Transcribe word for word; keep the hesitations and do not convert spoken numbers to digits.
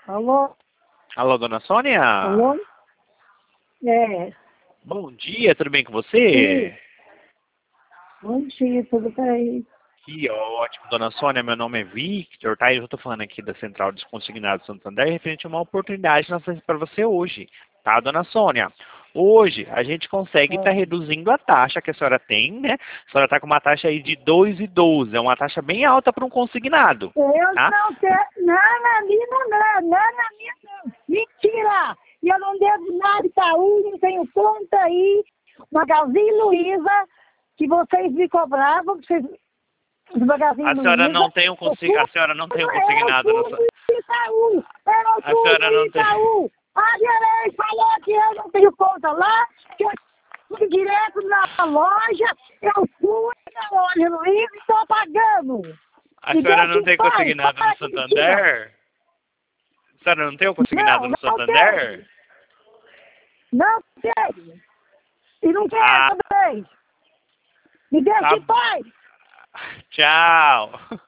Alô? Alô, dona Sônia? Alô? É. Bom dia, tudo bem com você? Sim. Bom dia, tudo bem? Que ótimo, dona Sônia, meu nome é Victor, tá? Eu estou falando aqui da Central dos Consignados Santander, referente a uma oportunidade que nós temos para você hoje, tá, dona Sônia? Hoje, a gente consegue estar É. reduzindo a taxa que a senhora tem, né? A senhora está com uma taxa aí de dois vírgula doze, é uma taxa bem alta para um consignado, Eu tá? não quero. Não, na minha não, não, não, na minha não. Mentira! E eu não devo nada de Itaú, não tenho conta aí. Magazine Luiza, que vocês me cobravam, vocês, do Magazine A senhora Luiza. não tem um Eu consi... fui, a senhora não tem um eu consignado no... fui em Itaú, eu A fui senhora em não tem... Itaú. A gerente falou que eu não tenho conta lá, que eu fui direto na loja, eu fui na loja Luiza e estou pagando. A Me senhora deixa não em tem paz, consignado no para de mentira. Santander? A senhora não tem um consignado Não, no não Santander? tenho. Não tenho. E não quero Ah, também. Me deixa tá. em paz. Tchau.